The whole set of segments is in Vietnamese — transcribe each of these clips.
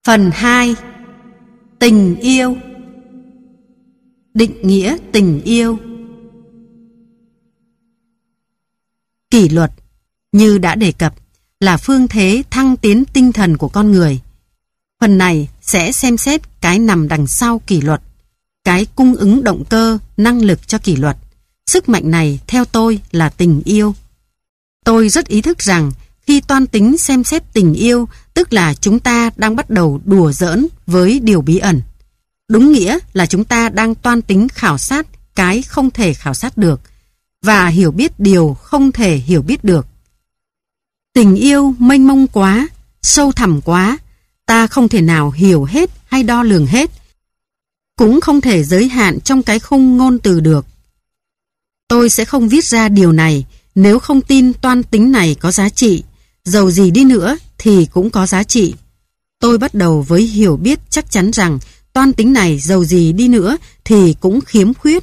Phần 2. Tình yêu. Định nghĩa tình yêu. Kỷ luật, như đã đề cập, là phương thế thăng tiến tinh thần của con người. Phần này sẽ xem xét cái nằm đằng sau kỷ luật, cái cung ứng động cơ, năng lực cho kỷ luật. Sức mạnh này theo tôi là tình yêu. Tôi rất ý thức rằng khi toan tính xem xét tình yêu, tức là chúng ta đang bắt đầu đùa giỡn với điều bí ẩn. Đúng nghĩa là chúng ta đang toan tính khảo sát cái không thể khảo sát được và hiểu biết điều không thể hiểu biết được. Tình yêu mênh mông quá, sâu thẳm quá, ta không thể nào hiểu hết hay đo lường hết, cũng không thể giới hạn trong cái khung ngôn từ được. Tôi sẽ không viết ra điều này nếu không tin toan tính này có giá trị, dầu gì đi nữa thì cũng có giá trị. Tôi bắt đầu với hiểu biết chắc chắn rằng toan tính này dầu gì đi nữa thì cũng khiếm khuyết.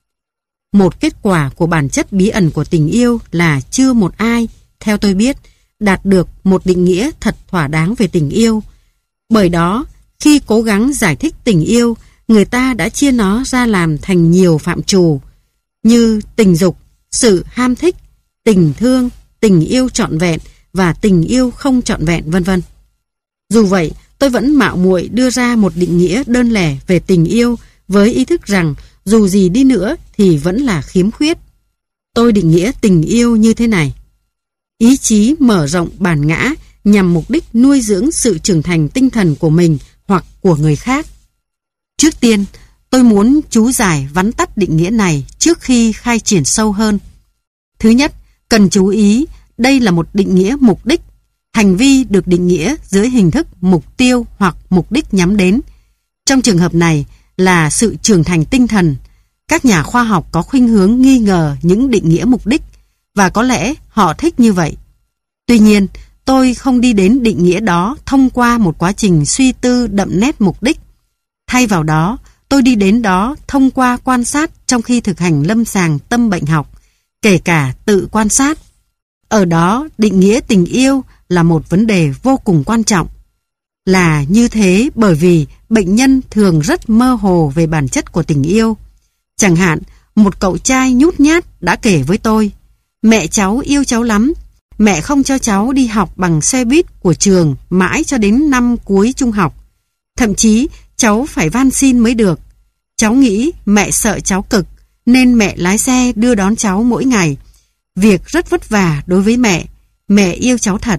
Một kết quả của bản chất bí ẩn của tình yêu là chưa một ai, theo tôi biết, đạt được một định nghĩa thật thỏa đáng về tình yêu. Bởi đó, khi cố gắng giải thích tình yêu, người ta đã chia nó ra làm thành nhiều phạm trù, như tình dục, sự ham thích, tình thương, tình yêu trọn vẹn và tình yêu không trọn vẹn, vân vân. Dù vậy, tôi vẫn mạo muội đưa ra một định nghĩa đơn lẻ về tình yêu với ý thức rằng dù gì đi nữa thì vẫn là khiếm khuyết. Tôi định nghĩa tình yêu như thế này: ý chí mở rộng bản ngã nhằm mục đích nuôi dưỡng sự trưởng thành tinh thần của mình hoặc của người khác. Trước tiên, tôi muốn chú giải vắn tắt định nghĩa này trước khi khai triển sâu hơn. Thứ nhất, cần chú ý, đây là một định nghĩa mục đích. Hành vi được định nghĩa dưới hình thức mục tiêu hoặc mục đích nhắm đến. Trong trường hợp này là sự trưởng thành tinh thần. Các nhà khoa học có khuynh hướng nghi ngờ những định nghĩa mục đích, và có lẽ họ thích như vậy. Tuy nhiên, tôi không đi đến định nghĩa đó thông qua một quá trình suy tư đậm nét mục đích. Thay vào đó, tôi đi đến đó thông qua quan sát trong khi thực hành lâm sàng tâm bệnh học, kể cả tự quan sát. Ở đó, định nghĩa tình yêu là một vấn đề vô cùng quan trọng. Là như thế bởi vì bệnh nhân thường rất mơ hồ về bản chất của tình yêu. Chẳng hạn, một cậu trai nhút nhát đã kể với tôi: mẹ cháu yêu cháu lắm, mẹ không cho cháu đi học bằng xe buýt của trường mãi cho đến năm cuối trung học. Thậm chí cháu phải van xin mới được. Cháu nghĩ mẹ sợ cháu cực, nên mẹ lái xe đưa đón cháu mỗi ngày. Việc rất vất vả đối với mẹ yêu cháu thật.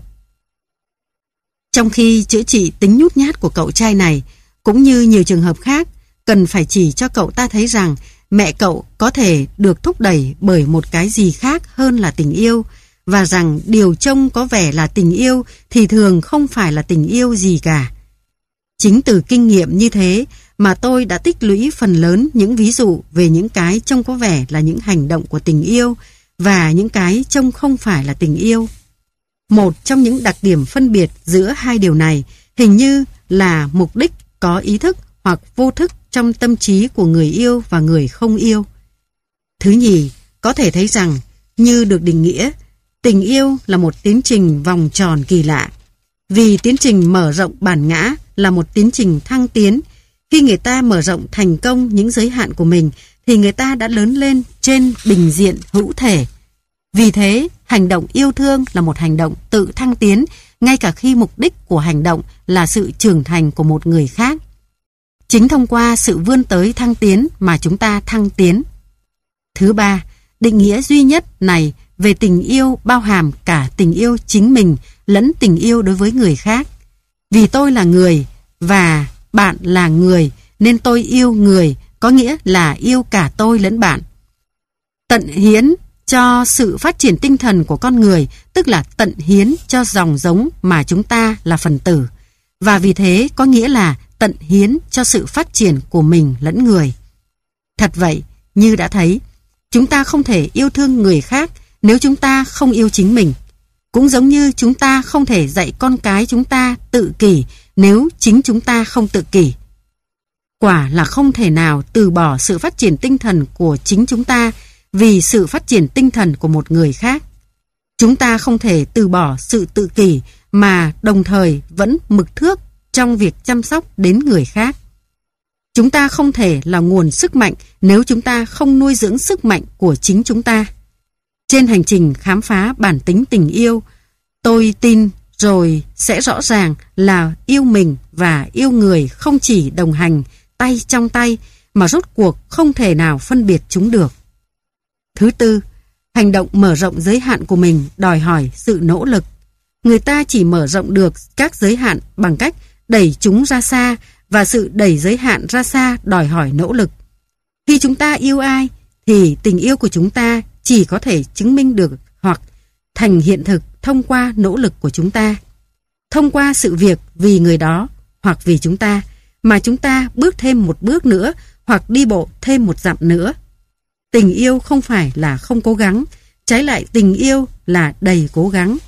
Trong khi chữa trị tính nhút nhát của cậu trai này, cũng như nhiều trường hợp khác, cần phải chỉ cho cậu ta thấy rằng mẹ cậu có thể được thúc đẩy bởi một cái gì khác hơn là tình yêu, và rằng điều trông có vẻ là tình yêu thì thường không phải là tình yêu gì cả. Chính từ kinh nghiệm như thế mà tôi đã tích lũy phần lớn những ví dụ về những cái trông có vẻ là những hành động của tình yêu và những cái trông không phải là tình yêu. Một trong những đặc điểm phân biệt giữa hai điều này hình như là mục đích có ý thức hoặc vô thức trong tâm trí của người yêu và người không yêu. Thứ nhì, có thể thấy rằng, như được định nghĩa, tình yêu là một tiến trình vòng tròn kỳ lạ. Vì tiến trình mở rộng bản ngã là một tiến trình thăng tiến. Khi người ta mở rộng thành công những giới hạn của mình thì người ta đã lớn lên trên bình diện hữu thể. Vì thế, hành động yêu thương là một hành động tự thăng tiến, ngay cả khi mục đích của hành động là sự trưởng thành của một người khác. Chính thông qua sự vươn tới thăng tiến mà chúng ta thăng tiến. Thứ ba, định nghĩa duy nhất này về tình yêu bao hàm cả tình yêu chính mình lẫn tình yêu đối với người khác. Vì tôi là người và bạn là người, nên tôi yêu người, có nghĩa là yêu cả tôi lẫn bạn. Tận hiến cho sự phát triển tinh thần của con người, tức là tận hiến cho dòng giống mà chúng ta là phần tử, và vì thế có nghĩa là tận hiến cho sự phát triển của mình lẫn người. Thật vậy, như đã thấy, chúng ta không thể yêu thương người khác nếu chúng ta không yêu chính mình. Cũng giống như chúng ta không thể dạy con cái chúng ta tự kỷ nếu chính chúng ta không tự kỷ. Quả là không thể nào từ bỏ sự phát triển tinh thần của chính chúng ta vì sự phát triển tinh thần của một người khác. Chúng ta không thể từ bỏ sự tự kỷ mà đồng thời vẫn mực thước trong việc chăm sóc đến người khác. Chúng ta không thể là nguồn sức mạnh nếu chúng ta không nuôi dưỡng sức mạnh của chính chúng ta. Trên hành trình khám phá bản tính tình yêu, tôi tin rồi sẽ rõ ràng là yêu mình và yêu người không chỉ đồng hành tay trong tay mà rốt cuộc không thể nào phân biệt chúng được. Thứ tư, hành động mở rộng giới hạn của mình đòi hỏi sự nỗ lực. Người ta chỉ mở rộng được các giới hạn bằng cách đẩy chúng ra xa, và sự đẩy giới hạn ra xa đòi hỏi nỗ lực. Khi chúng ta yêu ai thì tình yêu của chúng ta chỉ có thể chứng minh được hoặc thành hiện thực thông qua nỗ lực của chúng ta, thông qua sự việc vì người đó hoặc vì chúng ta mà chúng ta bước thêm một bước nữa hoặc đi bộ thêm một dặm nữa. Tình yêu không phải là không cố gắng, trái lại tình yêu là đầy cố gắng.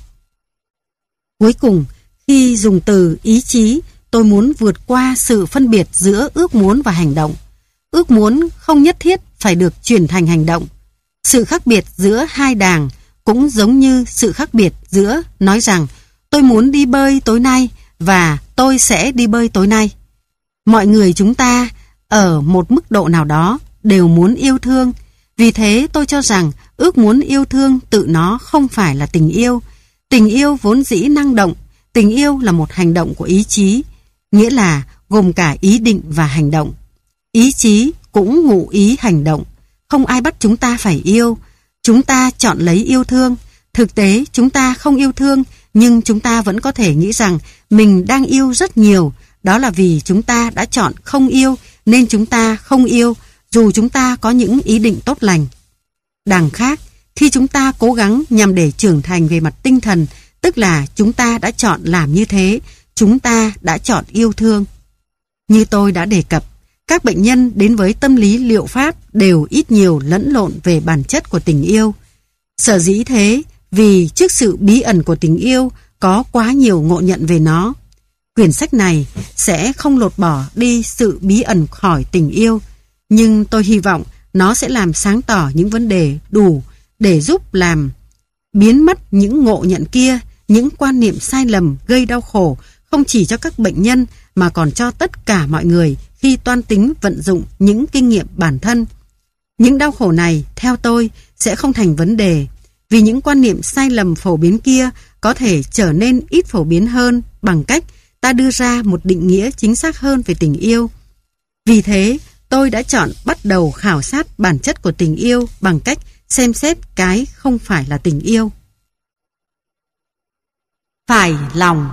Cuối cùng, khi dùng từ ý chí, tôi muốn vượt qua sự phân biệt giữa ước muốn và hành động. Ước muốn không nhất thiết phải được chuyển thành hành động. Sự khác biệt giữa hai đàng cũng giống như sự khác biệt giữa nói rằng tôi muốn đi bơi tối nay và tôi sẽ đi bơi tối nay. Mọi người chúng ta ở một mức độ nào đó đều muốn yêu thương. Vì thế tôi cho rằng ước muốn yêu thương tự nó không phải là tình yêu. Tình yêu vốn dĩ năng động. Tình yêu là một hành động của ý chí, nghĩa là gồm cả ý định và hành động. Ý chí cũng ngụ ý hành động. Không ai bắt chúng ta phải yêu. Chúng ta chọn lấy yêu thương. Thực tế chúng ta không yêu thương, nhưng chúng ta vẫn có thể nghĩ rằng mình đang yêu rất nhiều. Đó là vì chúng ta đã chọn không yêu nên chúng ta không yêu, dù chúng ta có những ý định tốt lành. Đằng khác, khi chúng ta cố gắng nhằm để trưởng thành về mặt tinh thần, tức là chúng ta đã chọn làm như thế, chúng ta đã chọn yêu thương. Như tôi đã đề cập, các bệnh nhân đến với tâm lý liệu pháp đều ít nhiều lẫn lộn về bản chất của tình yêu. Sở dĩ thế, vì trước sự bí ẩn của tình yêu có quá nhiều ngộ nhận về nó. Quyển sách này sẽ không lột bỏ đi sự bí ẩn khỏi tình yêu, nhưng tôi hy vọng nó sẽ làm sáng tỏ những vấn đề đủ để giúp làm biến mất những ngộ nhận kia, những quan niệm sai lầm gây đau khổ không chỉ cho các bệnh nhân mà còn cho tất cả mọi người khi toan tính vận dụng những kinh nghiệm bản thân. Những đau khổ này, theo tôi, sẽ không thành vấn đề, vì những quan niệm sai lầm phổ biến kia có thể trở nên ít phổ biến hơn bằng cách ta đưa ra một định nghĩa chính xác hơn về tình yêu. Vì thế, tôi đã chọn bắt đầu khảo sát bản chất của tình yêu bằng cách xem xét cái không phải là tình yêu. Phải lòng.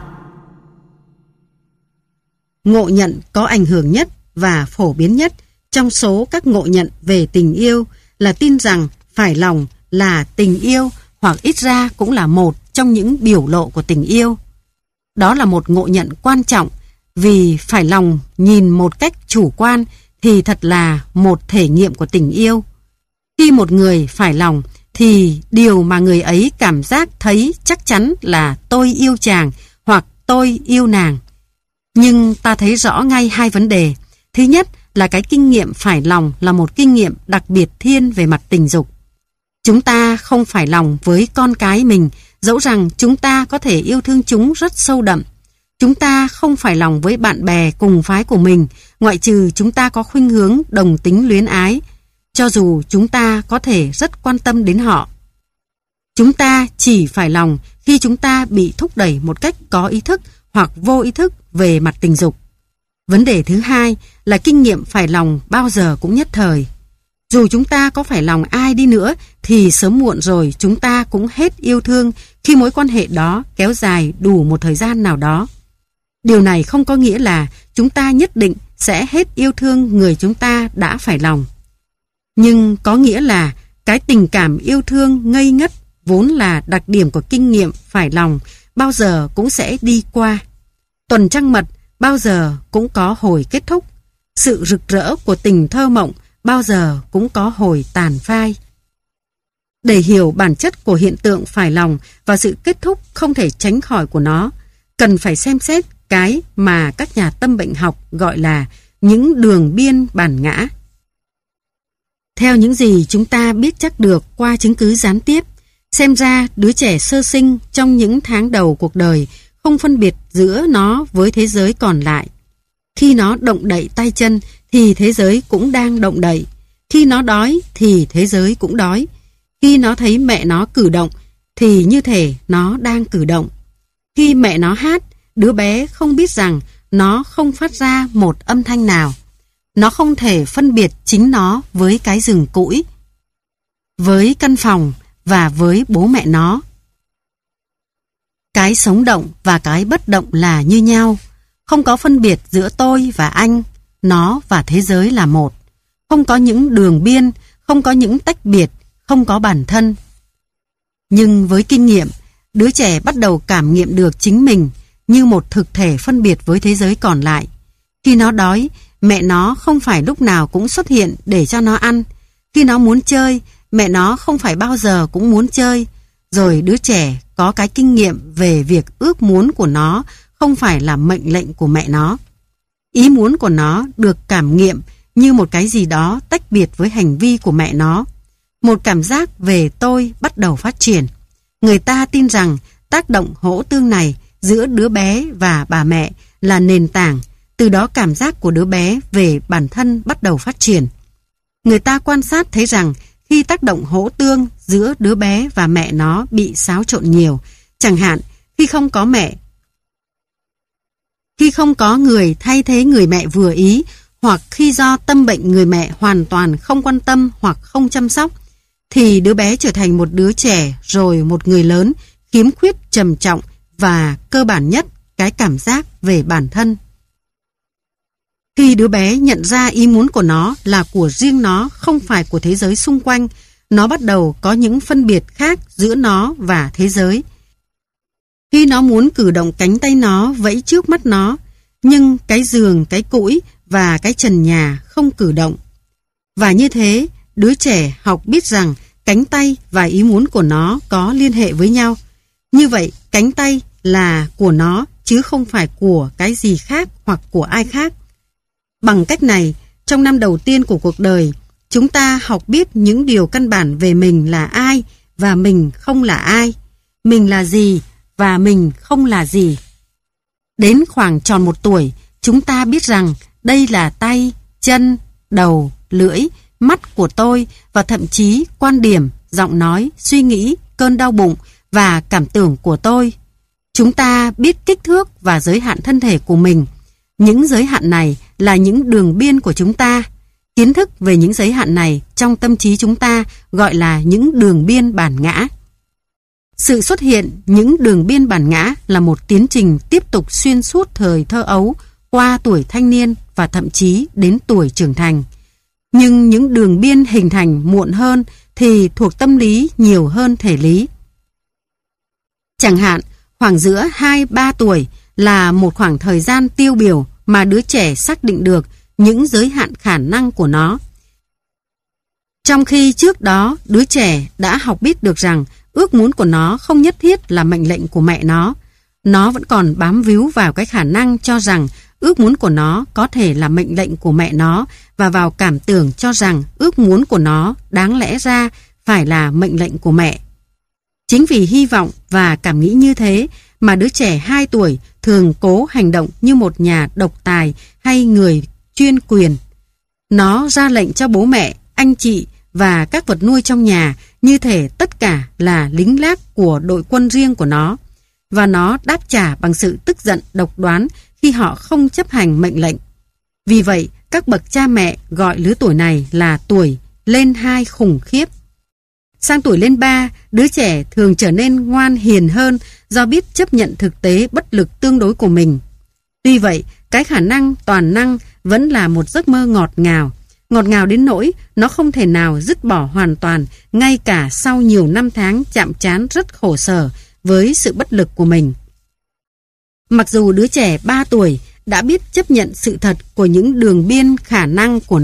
Ngộ nhận có ảnh hưởng nhất và phổ biến nhất trong số các ngộ nhận về tình yêu là tin rằng phải lòng là tình yêu, hoặc ít ra cũng là một trong những biểu lộ của tình yêu. Đó là một ngộ nhận quan trọng, vì phải lòng nhìn một cách chủ quan thì thật là một thể nghiệm của tình yêu. Khi một người phải lòng thì điều mà người ấy cảm giác thấy chắc chắn là tôi yêu chàng hoặc tôi yêu nàng. Nhưng ta thấy rõ ngay hai vấn đề. Thứ nhất là cái kinh nghiệm phải lòng là một kinh nghiệm đặc biệt thiên về mặt tình dục. Chúng ta không phải lòng với con cái mình, dẫu rằng chúng ta có thể yêu thương chúng rất sâu đậm. Chúng ta không phải lòng với bạn bè cùng phái của mình, ngoại trừ chúng ta có khuynh hướng đồng tính luyến ái, cho dù chúng ta có thể rất quan tâm đến họ. Chúng ta chỉ phải lòng khi chúng ta bị thúc đẩy một cách có ý thức hoặc vô ý thức về mặt tình dục. Vấn đề thứ hai là kinh nghiệm phải lòng bao giờ cũng nhất thời. Dù chúng ta có phải lòng ai đi nữa thì sớm muộn rồi chúng ta cũng hết yêu thương khi mối quan hệ đó kéo dài đủ một thời gian nào đó. Điều này không có nghĩa là chúng ta nhất định sẽ hết yêu thương người chúng ta đã phải lòng. Nhưng có nghĩa là cái tình cảm yêu thương ngây ngất vốn là đặc điểm của kinh nghiệm phải lòng bao giờ cũng sẽ đi qua. Tuần trăng mật bao giờ cũng có hồi kết thúc. Sự rực rỡ của tình thơ mộng bao giờ cũng có hồi tàn phai. Để hiểu bản chất của hiện tượng phải lòng và sự kết thúc không thể tránh khỏi của nó, cần phải xem xét cái mà các nhà tâm bệnh học gọi là những đường biên bản ngã. Theo những gì chúng ta biết chắc được qua chứng cứ gián tiếp, xem ra đứa trẻ sơ sinh trong những tháng đầu cuộc đời không phân biệt giữa nó với thế giới còn lại. Khi nó động đậy tay chân thì thế giới cũng đang động đậy. Khi nó đói thì thế giới cũng đói. Khi nó thấy mẹ nó cử động thì như thể nó đang cử động. Khi mẹ nó hát, đứa bé không biết rằng nó không phát ra một âm thanh nào. Nó không thể phân biệt chính nó với cái rừng cũi, với căn phòng và với bố mẹ nó. Cái sống động và cái bất động là như nhau. Không có phân biệt giữa tôi và anh, nó và thế giới là một. Không có những đường biên, không có những tách biệt, không có bản thân. Nhưng với kinh nghiệm, đứa trẻ bắt đầu cảm nghiệm được chính mình như một thực thể phân biệt với thế giới còn lại. Khi nó đói, mẹ nó không phải lúc nào cũng xuất hiện để cho nó ăn. Khi nó muốn chơi, mẹ nó không phải bao giờ cũng muốn chơi. Rồi đứa trẻ có cái kinh nghiệm về việc ước muốn của nó không phải là mệnh lệnh của mẹ nó. Ý muốn của nó được cảm nghiệm như một cái gì đó tách biệt với hành vi của mẹ nó. Một cảm giác về tôi bắt đầu phát triển. Người ta tin rằng tác động hỗ tương này giữa đứa bé và bà mẹ là nền tảng, từ đó cảm giác của đứa bé về bản thân bắt đầu phát triển. Người ta quan sát thấy rằng khi tác động hỗ tương giữa đứa bé và mẹ nó bị xáo trộn nhiều, chẳng hạn khi không có mẹ, khi không có người thay thế người mẹ vừa ý, hoặc khi do tâm bệnh người mẹ hoàn toàn không quan tâm hoặc không chăm sóc, thì đứa bé trở thành một đứa trẻ rồi một người lớn, khiếm khuyết trầm trọng và cơ bản nhất cái cảm giác về bản thân. Khi đứa bé nhận ra ý muốn của nó là của riêng nó, không phải của thế giới xung quanh, nó bắt đầu có những phân biệt khác giữa nó và thế giới. Khi nó muốn cử động cánh tay nó vẫy trước mắt nó, nhưng cái giường, cái cũi và cái trần nhà không cử động. Và như thế, đứa trẻ học biết rằng cánh tay và ý muốn của nó có liên hệ với nhau. Như vậy, cánh tay là của nó chứ không phải của cái gì khác hoặc của ai khác. Bằng cách này, trong năm đầu tiên của cuộc đời, chúng ta học biết những điều căn bản về mình là ai và mình không là ai, mình là gì và mình không là gì. Đến khoảng tròn 1 tuổi, chúng ta biết rằng đây là tay, chân, đầu, lưỡi, mắt của tôi và thậm chí quan điểm, giọng nói, suy nghĩ, cơn đau bụng và cảm tưởng của tôi. Chúng ta biết kích thước và giới hạn thân thể của mình. Những giới hạn này là những đường biên của chúng ta. Kiến thức về những giới hạn này trong tâm trí chúng ta gọi là những đường biên bản ngã. Sự xuất hiện những đường biên bản ngã là một tiến trình tiếp tục xuyên suốt thời thơ ấu, qua tuổi thanh niên và thậm chí đến tuổi trưởng thành. Nhưng những đường biên hình thành muộn hơn thì thuộc tâm lý nhiều hơn thể lý. Chẳng hạn, khoảng giữa 2-3 tuổi là một khoảng thời gian tiêu biểu mà đứa trẻ xác định được những giới hạn khả năng của nó. Trong khi trước đó, đứa trẻ đã học biết được rằng ước muốn của nó không nhất thiết là mệnh lệnh của mẹ nó. Nó vẫn còn bám víu vào cái khả năng cho rằng ước muốn của nó có thể là mệnh lệnh của mẹ nó và vào cảm tưởng cho rằng ước muốn của nó đáng lẽ ra phải là mệnh lệnh của mẹ. Chính vì hy vọng và cảm nghĩ như thế mà đứa trẻ 2 tuổi thường cố hành động như một nhà độc tài hay người chuyên quyền. Nó ra lệnh cho bố mẹ, anh chị và các vật nuôi trong nhà như thể tất cả là lính lác của đội quân riêng của nó. Và nó đáp trả bằng sự tức giận độc đoán khi họ không chấp hành mệnh lệnh. Vì vậy, các bậc cha mẹ gọi lứa tuổi này là tuổi lên 2 khủng khiếp. Sang tuổi lên 3, đứa trẻ thường trở nên ngoan hiền hơn do biết chấp nhận thực tế bất lực tương đối của mình. Tuy vậy, cái khả năng toàn năng vẫn là một giấc mơ ngọt ngào đến nỗi nó không thể nào dứt bỏ hoàn toàn ngay cả sau nhiều năm tháng chạm trán rất khổ sở với sự bất lực của mình. Mặc dù đứa trẻ 3 tuổi đã biết chấp nhận sự thật của những đường biên khả năng của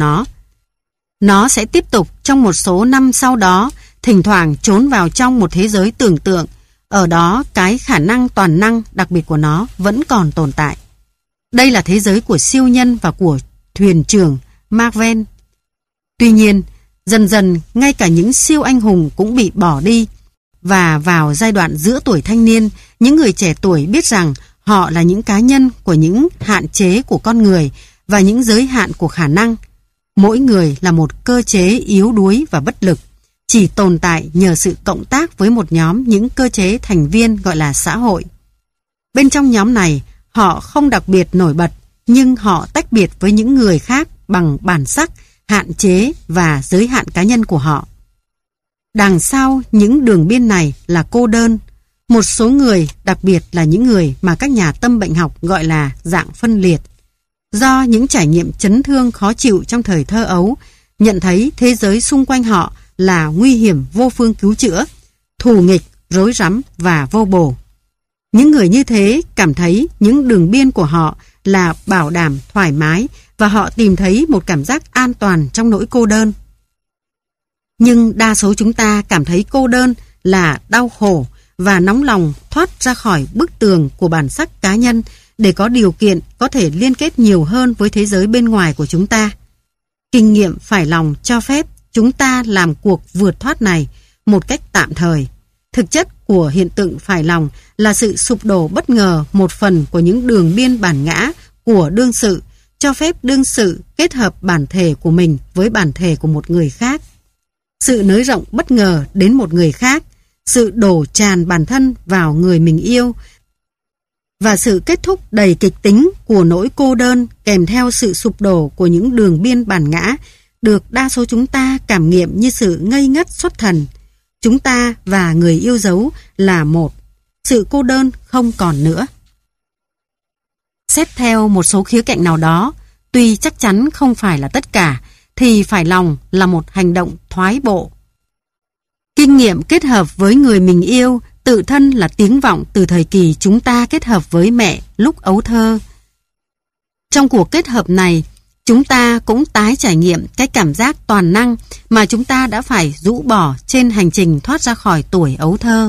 nó sẽ tiếp tục trong một số năm sau đó, thỉnh thoảng trốn vào trong một thế giới tưởng tượng. Ở đó, cái khả năng toàn năng đặc biệt của nó vẫn còn tồn tại. Đây là thế giới của siêu nhân và của thuyền trưởng Marvel. Tuy nhiên, dần dần ngay cả những siêu anh hùng cũng bị bỏ đi. Và vào giai đoạn giữa tuổi thanh niên, những người trẻ tuổi biết rằng họ là những cá nhân của những hạn chế của con người và những giới hạn của khả năng. Mỗi người là một cơ chế yếu đuối và bất lực, chỉ tồn tại nhờ sự cộng tác với một nhóm những cơ chế thành viên gọi là xã hội. Bên trong nhóm này, họ không đặc biệt nổi bật, nhưng họ tách biệt với những người khác bằng bản sắc, hạn chế và giới hạn cá nhân của họ. Đằng sau những đường biên này là cô đơn. Một số người, đặc biệt là những người mà các nhà tâm bệnh học gọi là dạng phân liệt, do những trải nghiệm chấn thương khó chịu trong thời thơ ấu, nhận thấy thế giới xung quanh họ là nguy hiểm vô phương cứu chữa, thù nghịch, rối rắm và vô bổ. Những người như thế cảm thấy những đường biên của họ là bảo đảm thoải mái và họ tìm thấy một cảm giác an toàn trong nỗi cô đơn. Nhưng đa số chúng ta cảm thấy cô đơn là đau khổ và nóng lòng thoát ra khỏi bức tường của bản sắc cá nhân để có điều kiện có thể liên kết nhiều hơn với thế giới bên ngoài của chúng ta. Kinh nghiệm phải lòng cho phép chúng ta làm cuộc vượt thoát này một cách tạm thời. Thực chất của hiện tượng phải lòng là sự sụp đổ bất ngờ một phần của những đường biên bản ngã của đương sự, cho phép đương sự kết hợp bản thể của mình với bản thể của một người khác. Sự nới rộng bất ngờ đến một người khác, sự đổ tràn bản thân vào người mình yêu và sự kết thúc đầy kịch tính của nỗi cô đơn kèm theo sự sụp đổ của những đường biên bản ngã được đa số chúng ta cảm nghiệm như sự ngây ngất xuất thần. Chúng ta và người yêu dấu là một. Sự cô đơn không còn nữa. Xét theo một số khía cạnh nào đó, tuy chắc chắn không phải là tất cả, thì phải lòng là một hành động thoái bộ. Kinh nghiệm kết hợp với người mình yêu tự thân là tiếng vọng từ thời kỳ chúng ta kết hợp với mẹ lúc ấu thơ. Trong cuộc kết hợp này, chúng ta cũng tái trải nghiệm cái cảm giác toàn năng mà chúng ta đã phải rũ bỏ trên hành trình thoát ra khỏi tuổi ấu thơ.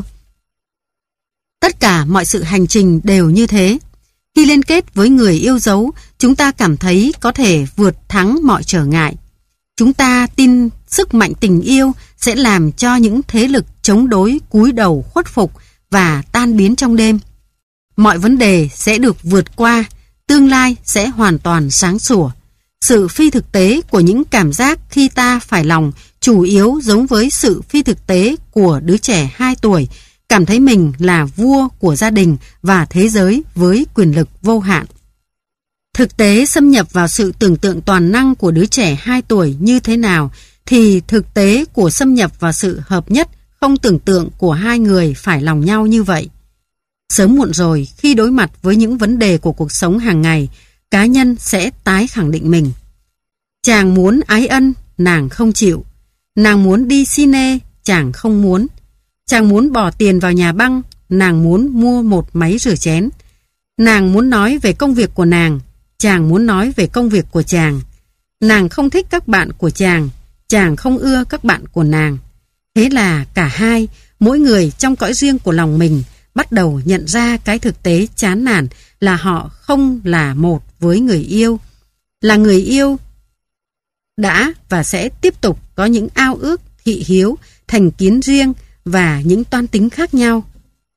Tất cả mọi sự hành trình đều như thế. Khi liên kết với người yêu dấu, chúng ta cảm thấy có thể vượt thắng mọi trở ngại. Chúng ta tin sức mạnh tình yêu sẽ làm cho những thế lực chống đối cúi đầu khuất phục và tan biến trong đêm. Mọi vấn đề sẽ được vượt qua, tương lai sẽ hoàn toàn sáng sủa. Sự phi thực tế của những cảm giác khi ta phải lòng chủ yếu giống với sự phi thực tế của đứa trẻ 2 tuổi, cảm thấy mình là vua của gia đình và thế giới với quyền lực vô hạn. Thực tế xâm nhập vào sự tưởng tượng toàn năng của đứa trẻ 2 tuổi như thế nào, thì thực tế của xâm nhập vào sự hợp nhất không tưởng tượng của hai người phải lòng nhau như vậy. Sớm muộn rồi, khi đối mặt với những vấn đề của cuộc sống hàng ngày, cá nhân sẽ tái khẳng định mình. Chàng muốn ái ân, nàng không chịu. Nàng muốn đi cine, chàng không muốn. Chàng muốn bỏ tiền vào nhà băng, nàng muốn mua một máy rửa chén. Nàng muốn nói về công việc của nàng, chàng muốn nói về công việc của chàng. Nàng không thích các bạn của chàng, chàng không ưa các bạn của nàng. Thế là cả hai, mỗi người trong cõi riêng của lòng mình, bắt đầu nhận ra cái thực tế chán nản là họ không là một với người yêu. Là người yêu đã và sẽ tiếp tục có những ao ước, thị hiếu, thành kiến riêng và những toan tính khác nhau.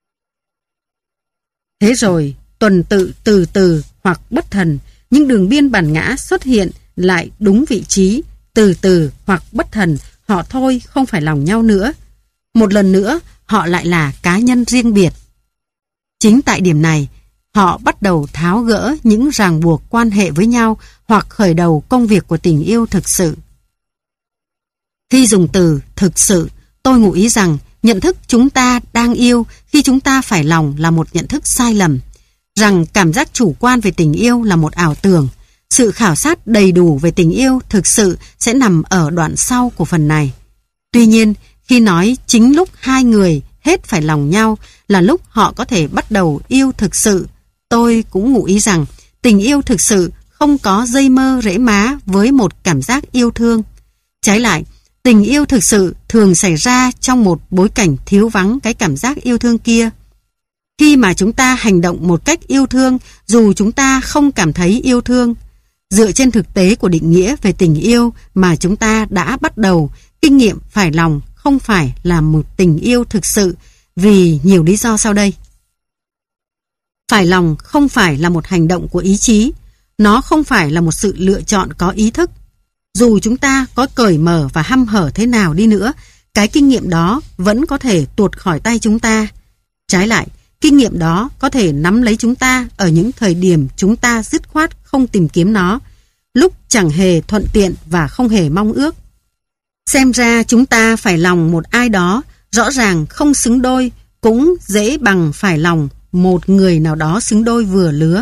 Thế rồi, tuần tự từ từ hoặc bất thần, những đường biên bản ngã xuất hiện lại đúng vị trí, từ từ hoặc bất thần, họ thôi không phải lòng nhau nữa. Một lần nữa, họ lại là cá nhân riêng biệt. Chính tại điểm này, họ bắt đầu tháo gỡ những ràng buộc quan hệ với nhau hoặc khởi đầu công việc của tình yêu thực sự. Khi dùng từ thực sự, tôi ngụ ý rằng nhận thức chúng ta đang yêu khi chúng ta phải lòng là một nhận thức sai lầm, rằng cảm giác chủ quan về tình yêu là một ảo tưởng. Sự khảo sát đầy đủ về tình yêu thực sự sẽ nằm ở đoạn sau của phần này. Tuy nhiên, khi nói chính lúc hai người hết phải lòng nhau là lúc họ có thể bắt đầu yêu thực sự, tôi cũng ngụ ý rằng tình yêu thực sự không có dây mơ rễ má với một cảm giác yêu thương. Trái lại, tình yêu thực sự thường xảy ra trong một bối cảnh thiếu vắng cái cảm giác yêu thương kia. Khi mà chúng ta hành động một cách yêu thương, dù chúng ta không cảm thấy yêu thương, dựa trên thực tế của định nghĩa về tình yêu mà chúng ta đã bắt đầu, kinh nghiệm phải lòng không phải là một tình yêu thực sự vì nhiều lý do sau đây. Phải lòng không phải là một hành động của ý chí, nó không phải là một sự lựa chọn có ý thức. Dù chúng ta có cởi mở và hăm hở thế nào đi nữa, cái kinh nghiệm đó vẫn có thể tuột khỏi tay chúng ta. Trái lại, kinh nghiệm đó có thể nắm lấy chúng ta ở những thời điểm chúng ta dứt khoát không tìm kiếm nó, lúc chẳng hề thuận tiện và không hề mong ước. Xem ra chúng ta phải lòng một ai đó rõ ràng không xứng đôi cũng dễ bằng phải lòng một người nào đó xứng đôi vừa lứa.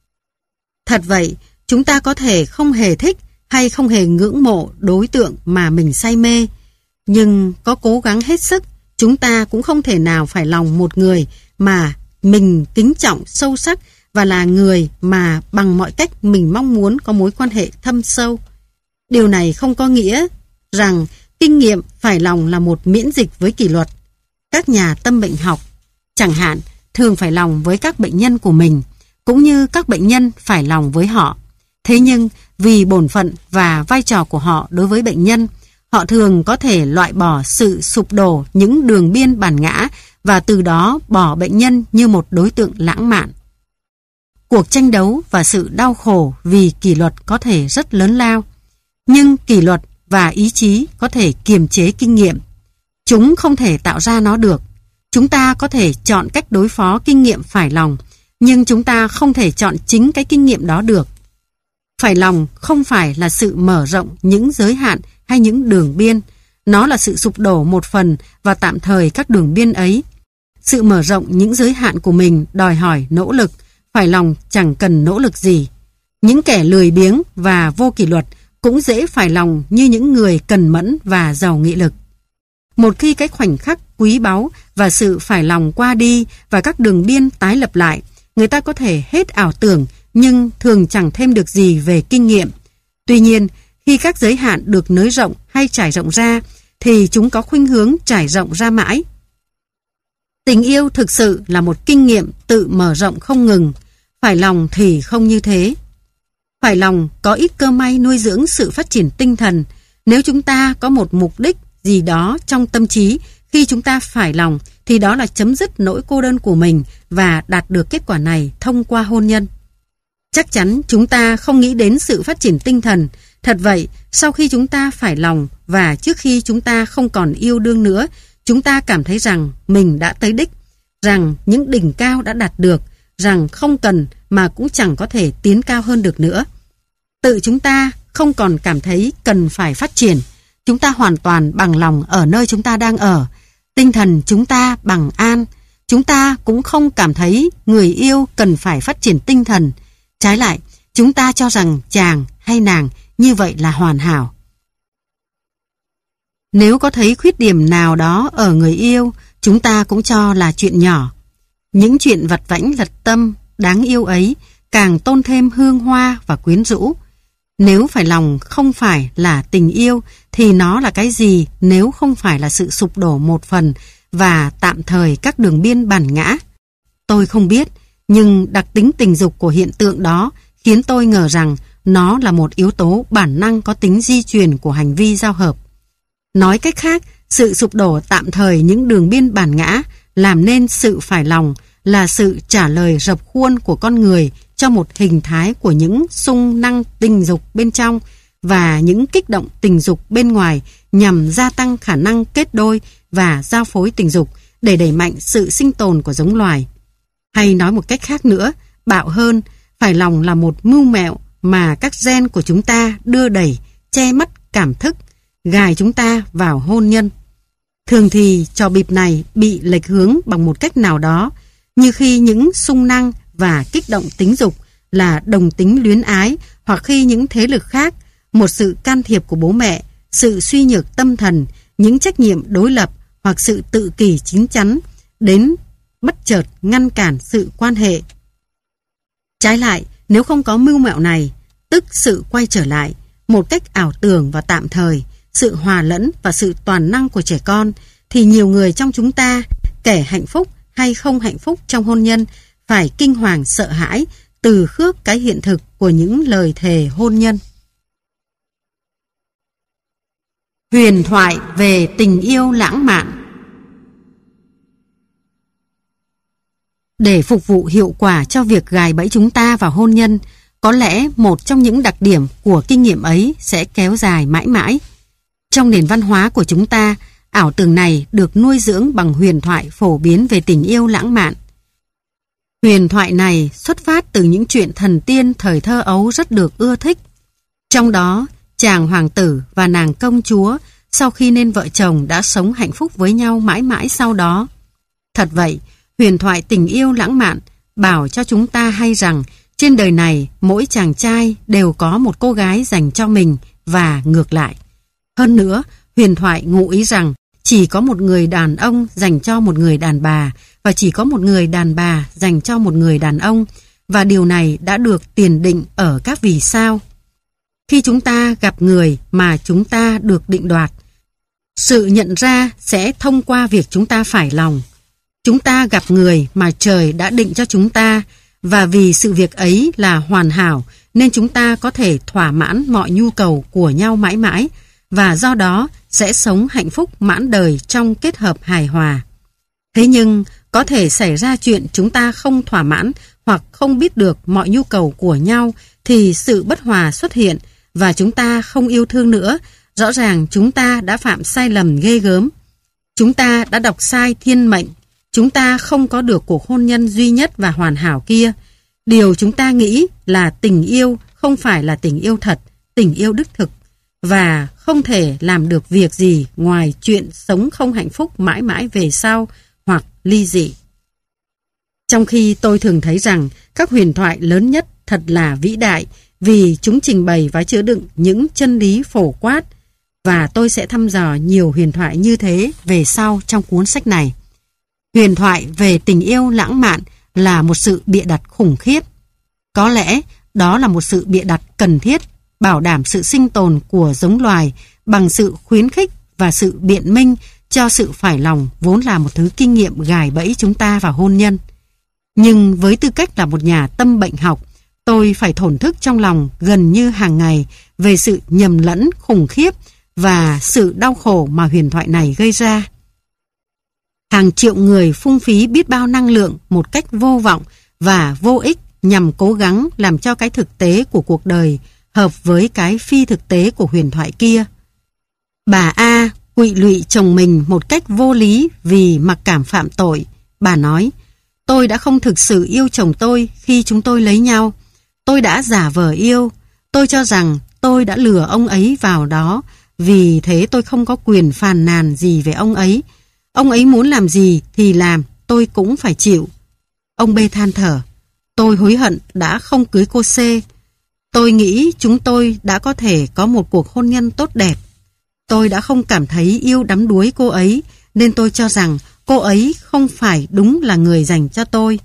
Thật vậy, chúng ta có thể không hề thích hay không hề ngưỡng mộ đối tượng mà mình say mê, nhưng có cố gắng hết sức, chúng ta cũng không thể nào phải lòng một người mà mình kính trọng sâu sắc và là người mà bằng mọi cách mình mong muốn có mối quan hệ thâm sâu. Điều này không có nghĩa rằng kinh nghiệm phải lòng là một miễn dịch với kỷ luật. Các nhà tâm bệnh học, chẳng hạn, thường phải lòng với các bệnh nhân của mình, cũng như các bệnh nhân phải lòng với họ. Thế nhưng, vì bổn phận và vai trò của họ đối với bệnh nhân, họ thường có thể loại bỏ sự sụp đổ những đường biên bản ngã và từ đó bỏ bệnh nhân như một đối tượng lãng mạn. Cuộc tranh đấu và sự đau khổ vì kỷ luật có thể rất lớn lao, nhưng kỷ luật và ý chí có thể kiềm chế kinh nghiệm. Chúng không thể tạo ra nó được. Chúng ta có thể chọn cách đối phó kinh nghiệm phải lòng, nhưng chúng ta không thể chọn chính cái kinh nghiệm đó được. Phải lòng không phải là sự mở rộng những giới hạn hay những đường biên. Nó là sự sụp đổ một phần và tạm thời các đường biên ấy. Sự mở rộng những giới hạn của mình đòi hỏi nỗ lực. Phải lòng chẳng cần nỗ lực gì. Những kẻ lười biếng và vô kỷ luật cũng dễ phải lòng như những người cần mẫn và giàu nghị lực. Một khi cái khoảnh khắc quý báu và sự phải lòng qua đi và các đường biên tái lập lại, người ta có thể hết ảo tưởng nhưng thường chẳng thêm được gì về kinh nghiệm. Tuy nhiên, khi các giới hạn được nới rộng hay trải rộng ra, thì chúng có khuynh hướng trải rộng ra mãi. Tình yêu thực sự là một kinh nghiệm tự mở rộng không ngừng, phải lòng thì không như thế. Phải lòng có ít cơ may nuôi dưỡng sự phát triển tinh thần. Nếu chúng ta có một mục đích gì đó trong tâm trí khi chúng ta phải lòng, thì đó là chấm dứt nỗi cô đơn của mình và đạt được kết quả này thông qua hôn nhân. Chắc chắn chúng ta không nghĩ đến sự phát triển tinh thần. Thật vậy, sau khi chúng ta phải lòng và trước khi chúng ta không còn yêu đương nữa, chúng ta cảm thấy rằng mình đã tới đích, rằng những đỉnh cao đã đạt được, rằng không cần mà cũng chẳng có thể tiến cao hơn được nữa. Tự chúng ta không còn cảm thấy cần phải phát triển. Chúng ta hoàn toàn bằng lòng ở nơi chúng ta đang ở. Tinh thần chúng ta bằng an. Chúng ta cũng không cảm thấy người yêu cần phải phát triển tinh thần. Trái lại, chúng ta cho rằng chàng hay nàng như vậy là hoàn hảo. Nếu có thấy khuyết điểm nào đó ở người yêu, chúng ta cũng cho là chuyện nhỏ. Những chuyện vặt vãnh lật tâm, đáng yêu ấy càng tôn thêm hương hoa và quyến rũ. Nếu phải lòng không phải là tình yêu, thì nó là cái gì nếu không phải là sự sụp đổ một phần và tạm thời các đường biên bản ngã? Tôi không biết, nhưng đặc tính tình dục của hiện tượng đó khiến tôi ngờ rằng nó là một yếu tố bản năng có tính di truyền của hành vi giao hợp. Nói cách khác, sự sụp đổ tạm thời những đường biên bản ngã làm nên sự phải lòng là sự trả lời rập khuôn của con người cho một hình thái của những xung năng tình dục bên trong và những kích động tình dục bên ngoài nhằm gia tăng khả năng kết đôi và giao phối tình dục để đẩy mạnh sự sinh tồn của giống loài. Hay nói một cách khác nữa, bạo hơn, phải lòng là một mưu mẹo mà các gen của chúng ta đưa đẩy, che mất cảm thức, gài chúng ta vào hôn nhân. Thường thì trò bịp này bị lệch hướng bằng một cách nào đó, như khi những xung năng và kích động tính dục là đồng tính luyến ái, hoặc khi những thế lực khác, một sự can thiệp của bố mẹ, sự suy nhược tâm thần, những trách nhiệm đối lập hoặc sự tự kỷ chín chắn đến bất chợt ngăn cản sự quan hệ. Trái lại, nếu không có mưu mẹo này, tức sự quay trở lại, một cách ảo tưởng và tạm thời, sự hòa lẫn và sự toàn năng của trẻ con, thì nhiều người trong chúng ta, kẻ hạnh phúc hay không hạnh phúc trong hôn nhân, phải kinh hoàng sợ hãi từ khước cái hiện thực của những lời thề hôn nhân. Huyền thoại về tình yêu lãng mạn. Để phục vụ hiệu quả cho việc gài bẫy chúng ta vào hôn nhân, có lẽ một trong những đặc điểm của kinh nghiệm ấy sẽ kéo dài mãi mãi. Trong nền văn hóa của chúng ta, ảo tưởng này được nuôi dưỡng bằng huyền thoại phổ biến về tình yêu lãng mạn. Huyền thoại này xuất phát từ những chuyện thần tiên thời thơ ấu rất được ưa thích. Trong đó, chàng hoàng tử và nàng công chúa sau khi nên vợ chồng đã sống hạnh phúc với nhau mãi mãi sau đó. Thật vậy, huyền thoại tình yêu lãng mạn bảo cho chúng ta hay rằng trên đời này mỗi chàng trai đều có một cô gái dành cho mình và ngược lại. Hơn nữa, huyền thoại ngụ ý rằng chỉ có một người đàn ông dành cho một người đàn bà và chỉ có một người đàn bà dành cho một người đàn ông, và điều này đã được tiền định ở các vì sao. Khi chúng ta gặp người mà chúng ta được định đoạt, sự nhận ra sẽ thông qua việc chúng ta phải lòng. Chúng ta gặp người mà trời đã định cho chúng ta, và vì sự việc ấy là hoàn hảo nên chúng ta có thể thỏa mãn mọi nhu cầu của nhau mãi mãi, và do đó sẽ sống hạnh phúc mãn đời trong kết hợp hài hòa. Thế nhưng có thể xảy ra chuyện chúng ta không thỏa mãn hoặc không biết được mọi nhu cầu của nhau thì sự bất hòa xuất hiện và chúng ta không yêu thương nữa. Rõ ràng chúng ta đã phạm sai lầm ghê gớm. Chúng ta đã đọc sai thiên mệnh. Chúng ta không có được cuộc hôn nhân duy nhất và hoàn hảo kia. Điều chúng ta nghĩ là tình yêu không phải là tình yêu thật, tình yêu đích thực, và không thể làm được việc gì ngoài chuyện sống không hạnh phúc mãi mãi về sau hoặc ly dị. Trong khi tôi thường thấy rằng các huyền thoại lớn nhất thật là vĩ đại vì chúng trình bày và chứa đựng những chân lý phổ quát, và tôi sẽ thăm dò nhiều huyền thoại như thế về sau trong cuốn sách này. Huyền thoại về tình yêu lãng mạn là một sự bịa đặt khủng khiếp. Có lẽ đó là một sự bịa đặt cần thiết, bảo đảm sự sinh tồn của giống loài bằng sự khuyến khích và sự biện minh cho sự phải lòng vốn là một thứ kinh nghiệm gài bẫy chúng ta vào hôn nhân. Nhưng với tư cách là một nhà tâm bệnh học, tôi phải thổn thức trong lòng gần như hàng ngày về sự nhầm lẫn khủng khiếp và sự đau khổ mà huyền thoại này gây ra. Hàng triệu người phung phí biết bao năng lượng một cách vô vọng và vô ích nhằm cố gắng làm cho cái thực tế của cuộc đời hợp với cái phi thực tế của huyền thoại kia. Bà A quỵ lụy chồng mình một cách vô lý vì mặc cảm phạm tội. Bà nói, tôi đã không thực sự yêu chồng tôi khi chúng tôi lấy nhau. Tôi đã giả vờ yêu. Tôi cho rằng tôi đã lừa ông ấy vào đó, vì thế tôi không có quyền phàn nàn gì về ông ấy. Ông ấy muốn làm gì thì làm, tôi cũng phải chịu. Ông B than thở, tôi hối hận đã không cưới cô C. Tôi nghĩ chúng tôi đã có thể có một cuộc hôn nhân tốt đẹp. Tôi đã không cảm thấy yêu đắm đuối cô ấy, nên tôi cho rằng cô ấy không phải đúng là người dành cho tôi.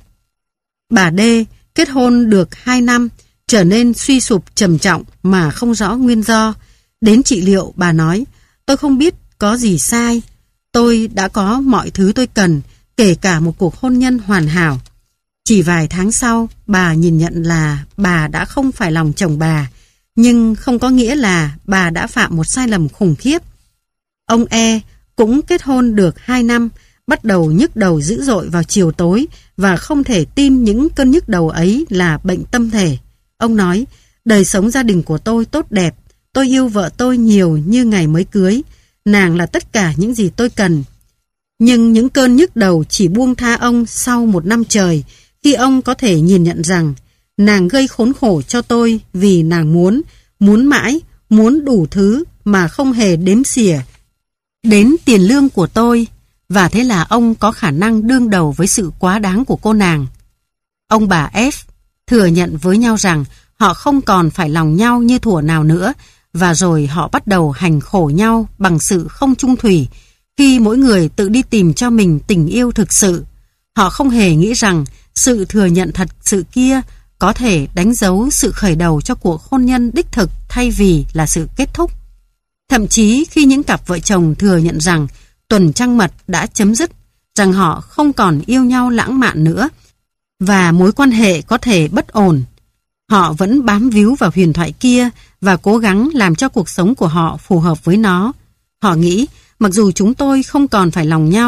Bà D kết hôn được 2 năm, trở nên suy sụp trầm trọng mà không rõ nguyên do. Đến trị liệu, bà nói, tôi không biết có gì sai. Tôi đã có mọi thứ tôi cần, kể cả một cuộc hôn nhân hoàn hảo. Chỉ vài tháng sau, bà nhìn nhận là bà đã không phải lòng chồng bà, nhưng không có nghĩa là bà đã phạm một sai lầm khủng khiếp. Ông E cũng kết hôn được 2 năm, bắt đầu nhức đầu dữ dội vào chiều tối và không thể tin những cơn nhức đầu ấy là bệnh tâm thể. Ông nói, đời sống gia đình của tôi tốt đẹp, tôi yêu vợ tôi nhiều như ngày mới cưới, nàng là tất cả những gì tôi cần. Nhưng những cơn nhức đầu chỉ buông tha ông sau 1 năm trời, khi ông có thể nhìn nhận rằng nàng gây khốn khổ cho tôi vì nàng muốn mãi, muốn đủ thứ mà không hề đếm xỉa đến tiền lương của tôi, và thế là ông có khả năng đương đầu với sự quá đáng của cô nàng. Ông bà F thừa nhận với nhau rằng họ không còn phải lòng nhau như thuở nào nữa, và rồi họ bắt đầu hành khổ nhau bằng sự không chung thủy khi mỗi người tự đi tìm cho mình tình yêu thực sự. Họ không hề nghĩ rằng sự thừa nhận thật sự kia có thể đánh dấu sự khởi đầu cho cuộc hôn nhân đích thực thay vì là sự kết thúc. Thậm chí khi những cặp vợ chồng thừa nhận rằng tuần trăng mật đã chấm dứt, rằng họ không còn yêu nhau lãng mạn nữa và mối quan hệ có thể bất ổn, họ vẫn bám víu vào huyền thoại kia và cố gắng làm cho cuộc sống của họ phù hợp với nó. Họ nghĩ, mặc dù chúng tôi không còn phải lòng nhau,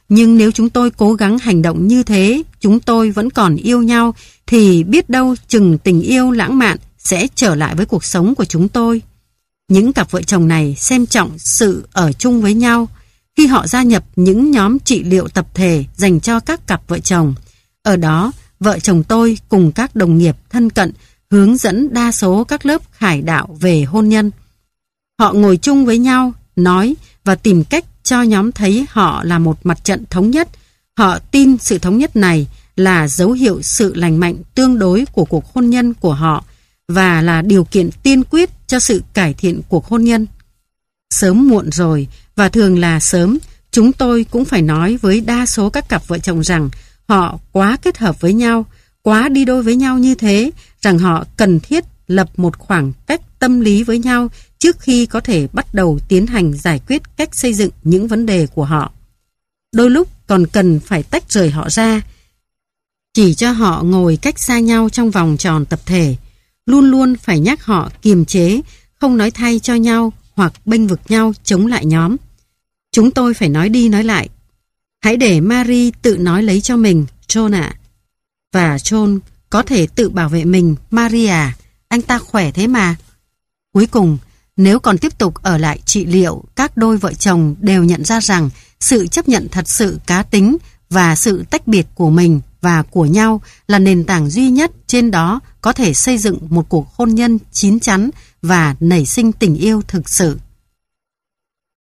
Nhưng nếu chúng tôi cố gắng hành động như thế, chúng tôi vẫn còn yêu nhau, thì biết đâu chừng tình yêu lãng mạn sẽ trở lại với cuộc sống của chúng tôi. Những cặp vợ chồng này xem trọng sự ở chung với nhau. Khi họ gia nhập những nhóm trị liệu tập thể dành cho các cặp vợ chồng, ở đó vợ chồng tôi cùng các đồng nghiệp thân cận hướng dẫn đa số các lớp khải đạo về hôn nhân. Họ ngồi chung với nhau, nói và tìm cách cho nhóm thấy họ là một mặt trận thống nhất. Họ tin sự thống nhất này là dấu hiệu sự lành mạnh tương đối của cuộc hôn nhân của họ và là điều kiện tiên quyết cho sự cải thiện cuộc hôn nhân. Sớm muộn rồi, và thường là sớm, chúng tôi cũng phải nói với đa số các cặp vợ chồng rằng họ quá kết hợp với nhau, quá đi đôi với nhau như thế, rằng họ cần thiết lập một khoảng cách tâm lý với nhau trước khi có thể bắt đầu tiến hành giải quyết cách xây dựng những vấn đề của họ. Đôi lúc còn cần phải tách rời họ ra, chỉ cho họ ngồi cách xa nhau trong vòng tròn tập thể. Luôn luôn phải nhắc họ kiềm chế, không nói thay cho nhau hoặc bênh vực nhau chống lại nhóm. Chúng tôi phải nói đi nói lại. Hãy để Marie tự nói lấy cho mình, John ạ. Và John có thể tự bảo vệ mình, Maria. Anh ta khỏe thế mà. Cuối cùng, nếu còn tiếp tục ở lại trị liệu, các đôi vợ chồng đều nhận ra rằng sự chấp nhận thật sự cá tính và sự tách biệt của mình và của nhau là nền tảng duy nhất trên đó có thể xây dựng một cuộc hôn nhân chín chắn và nảy sinh tình yêu thực sự.